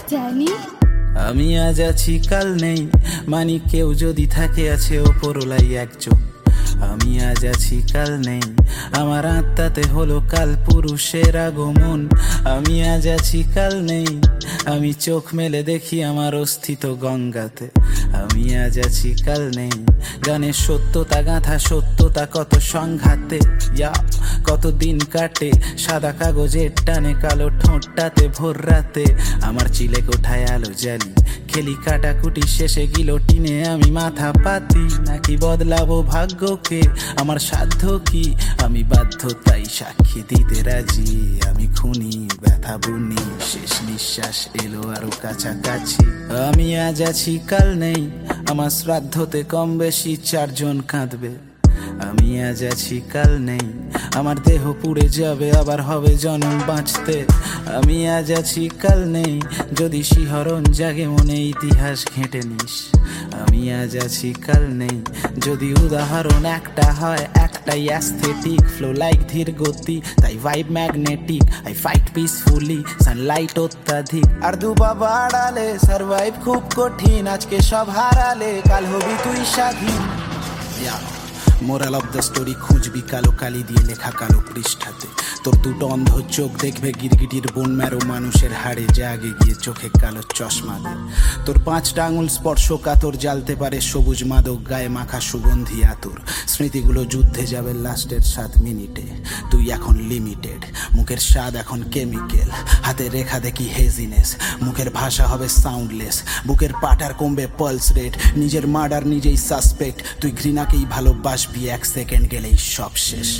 জানি আমি আজ আছি কাল নেই, মানি কেউ যদি থাকে আছে ওপরলাই একজন। আমি আজ আছি কাল নেই, আমার আত্মাতে হলো কাল পুরুষের আগমন। আমি আজ আছি কাল নেই, আমি চোখ মেলে দেখি আমার অস্তিত্ব গঙ্গাতে। আমি আজ আছি কাল নেই, গানের সত্যতা গাঁথা সত্যতা কত সংঘাতে। কত দিন কাটে সাদা কাগজের টানে কালো ঠোঁটটাতে ভোর রাতে। আমার চিলে কোঠায় আলো জ্বালি, খেলি কাটাকুটি শেষে গিলোটিনে আমি মাথা পাতি। নাকি বদলাবো ভাগ্যকে, আমার সাধ্য কি? আমি বাধ্য তাই সাক্ষী দিতে রাজি। আমি খুনি ব্যথা বুনি, শেষ নিঃশ্বাস এলো আরো কাছাকাছি। আমি আজ আছি কাল নেই, আমার শ্রাদ্ধতে কম বেশি 4 জন কাঁদবে। আমি আজ আছি কাল নেই, আমার দেহ পুড়ে যাবে আবার হবে জন্ম বাঁচতে। আমি আজ আছি কাল নেই, যদি শিহরণ জাগে মনে ইতিহাস ঘেঁটে নিস। আমি আজ আছি কাল নেই, যদি উদাহরণ একটা হয় একটাই অ্যাস্থেটিক ফ্লো লাইক ধীর গতি, তাই vibe magnetic. I fight peacefully, sunlight অত্যাধিক। আর দুপা বাড়ালে সারভাইভ খুব কঠিন, আজকে সব হারালে কাল হবি তুই স্বাধীন। মোরাল অফ দ্য স্টোরি খুঁজবি কালো কালি দিয়ে লেখা কালো পৃষ্ঠাতে। তোর দুটো অন্ধ চোখ দেখবে গিরগিটির বোন ম্যারো মানুষের হাড়ে, যে আগে গিয়ে চোখে কালো চশমা দে। তোর 5টা আঙুল স্পর্শ কাতর জ্বালতে পারে সবুজ মাদক, গায়ে মাখা সুগন্ধি আতুর। স্মৃতিগুলো যুদ্ধে যাবে লাস্টের 7 মিনিটে। তুই এখন লিমিটেড, মুখের স্বাদ এখন কেমিক্যাল, হাতে রেখা দেখি হেজিনেস, মুখের ভাষা হবে সাউন্ডলেস। বুকের পাটার কমবে পালস রেট, নিজের মার্ডার নিজেই সাসপেক্ট। তুই ঘৃণাকেই ভালোবাসবি, 1 সেকেন্ড গেলেই সব শেষ।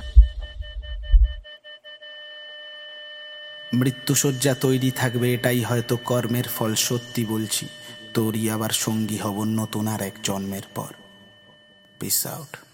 মৃত্যুশয্যা তৈরি থাকবে, এটাই হয়তো কর্মের ফল। সত্যি বলছি, তোরই আবার সঙ্গী হব নতুন আর এক জন্মের পর। Peace out.